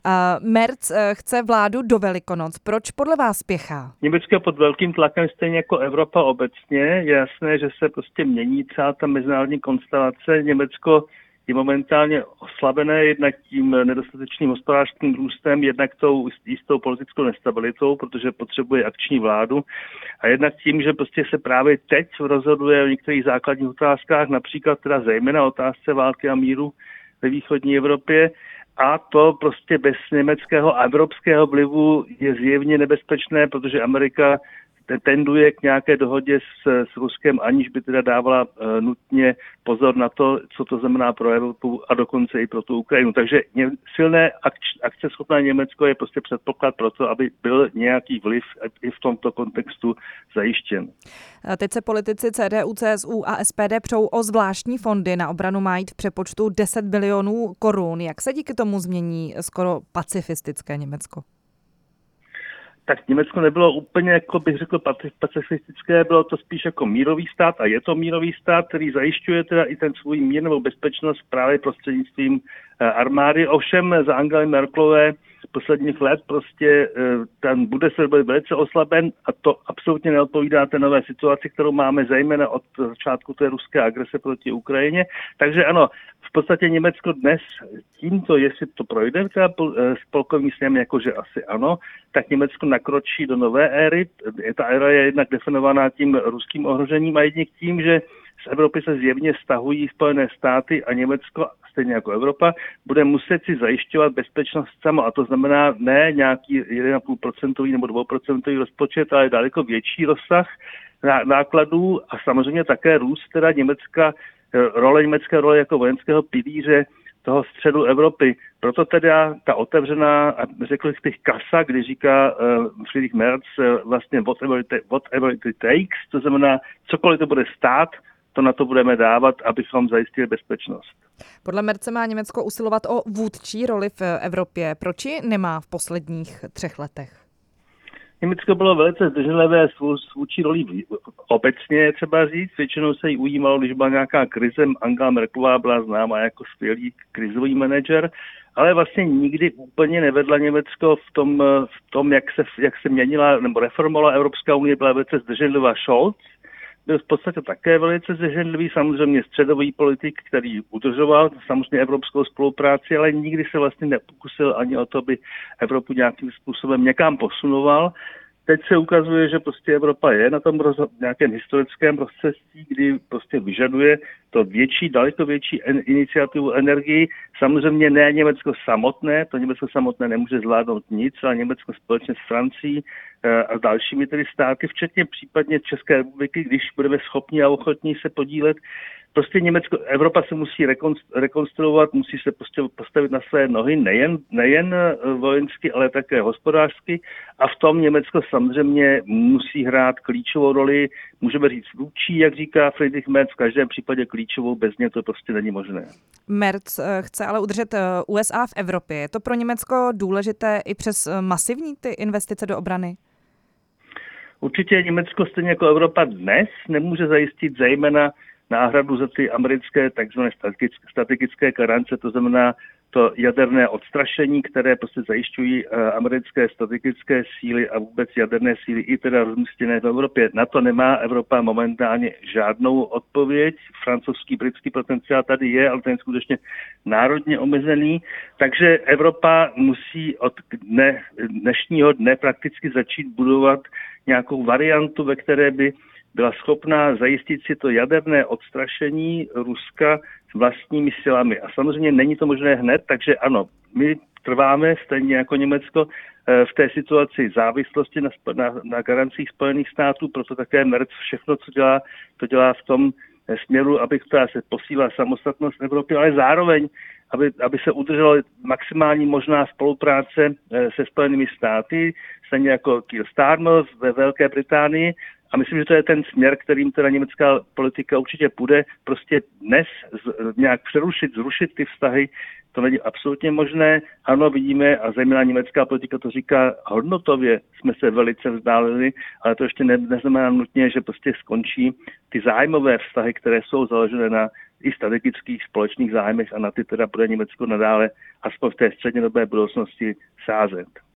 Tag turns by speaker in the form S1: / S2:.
S1: Merz chce vládu do Velikonoc. Proč podle vás spěchá?
S2: Německo je pod velkým tlakem, stejně jako Evropa obecně. Je jasné, že se prostě mění celá ta mezinárodní konstelace. Německo je momentálně oslabené jednak tím nedostatečným hospodářským růstem, jednak tou jistou politickou nestabilitou, protože potřebuje akční vládu, a jednak tím, že prostě se právě teď rozhoduje o některých základních otázkách, například teda zejména otázce války a míru ve východní Evropě, a to prostě bez německého a evropského vlivu je zjevně nebezpečné, protože Amerika tenduje k nějaké dohodě s Ruskem, aniž by teda dávala nutně pozor na to, co to znamená pro Evropu a dokonce i pro tu Ukrajinu. Takže silné akceschopné Německo je prostě předpoklad pro to, aby byl nějaký vliv i v tomto kontextu zajištěn.
S1: Teď se politici CDU, CSU a SPD přou o zvláštní fondy. Na obranu mají v přepočtu 10 bilionů korun. Jak se díky tomu změní skoro pacifistické Německo?
S2: Tak Německo nebylo úplně, jako bych řekl, pacifistické, bylo to spíš jako mírový stát, a je to mírový stát, který zajišťuje teda i ten svůj mír nebo bezpečnost právě prostřednictvím armády. Ovšem za Angely Merkelové posledních let prostě ten Bundeswehr byl velice oslaben a to absolutně neodpovídá té nové situaci, kterou máme zejména od začátku té ruské agrese proti Ukrajině. Takže ano, v podstatě Německo dnes tímto, jestli to projde spolkovým sněm, jakože asi ano, tak Německo nakročí do nové éry. Ta éra je jednak definovaná tím ruským ohrožením a jedně tím, že z Evropy se zjevně stahují Spojené státy a Německo, stejně jako Evropa, bude muset si zajišťovat bezpečnost samo. A to znamená ne nějaký 1,5% nebo 2% rozpočet, ale daleko větší rozsah nákladů a samozřejmě také růst teda německé role jako vojenského pilíře toho středu Evropy. Proto teda ta otevřená, řekl bych, kasa, kdy říká Friedrich Merz vlastně whatever it takes, to znamená cokoliv to bude stát, to na to budeme dávat, abychom zajistili bezpečnost.
S1: Podle Merze má Německo usilovat o vůdčí roli v Evropě. Proč ji nemá v posledních 3 letech?
S2: Německo bylo velice zdrženlivé s vůdčí rolí obecně, třeba říct. Většinou se jí ujímalo, když byla nějaká krize. Angela Merkelová byla známá jako skvělý krizový manažer, ale vlastně nikdy úplně nevedla Německo v tom jak se měnila nebo reformovala Evropská unie, byla velice zdrženlivá. Scholz byl v podstatě také velice zdrženlivý, samozřejmě středový politik, který udržoval samozřejmě evropskou spolupráci, ale nikdy se vlastně nepokusil ani o to, by Evropu nějakým způsobem někam posunoval. Teď se ukazuje, že prostě Evropa je na tom nějakém historickém rozcestí, kdy prostě vyžaduje to daleko větší iniciativu energii. Samozřejmě ne Německo samotné, to Německo samotné nemůže zvládnout nic, ale Německo společně s Francií a s dalšími tedy státy, včetně případně České republiky, když budeme schopni a ochotní se podílet. Prostě Evropa se musí rekonstruovat, musí se prostě postavit na své nohy, nejen vojensky, ale také hospodářsky, a v tom Německo samozřejmě musí hrát klíčovou roli, můžeme říct vůdčí, jak říká Friedrich Merz, v každém případě klíčovou, bez něj to prostě není možné.
S1: Merz chce ale udržet USA v Evropě. Je to pro Německo důležité i přes masivní ty investice do obrany?
S2: Určitě Německo, stejně jako Evropa dnes, nemůže zajistit zejména náhradu za ty americké takzvané strategické garance, to znamená to jaderné odstrašení, které prostě zajišťují americké strategické síly a vůbec jaderné síly i teda rozmístěné v Evropě. Na to nemá Evropa momentálně žádnou odpověď. Francouzský, britský potenciál tady je, ale ten je skutečně národně omezený. Takže Evropa musí od dnešního dne prakticky začít budovat nějakou variantu, ve které by byla schopná zajistit si to jaderné odstrašení Ruska vlastními silami. A samozřejmě není to možné hned, takže ano, my trváme stejně jako Německo v té situaci závislosti na garancích Spojených států, proto také Merz všechno, co dělá, to dělá v tom směru, aby se posílila samostatnost Evropy, ale zároveň, aby se udržela maximální možná spolupráce se Spojenými státy, stejně jako Keir Starmer ve Velké Británii. A myslím, že to je ten směr, kterým teda německá politika určitě půjde. Prostě dnes nějak zrušit ty vztahy, to není absolutně možné. Ano, vidíme, a zejména německá politika to říká, hodnotově jsme se velice vzdálili, ale to ještě neznamená nutně, že prostě skončí ty zájmové vztahy, které jsou založené na i strategických společných zájmech a na ty teda bude Německo nadále aspoň v té střednědobé budoucnosti sázet.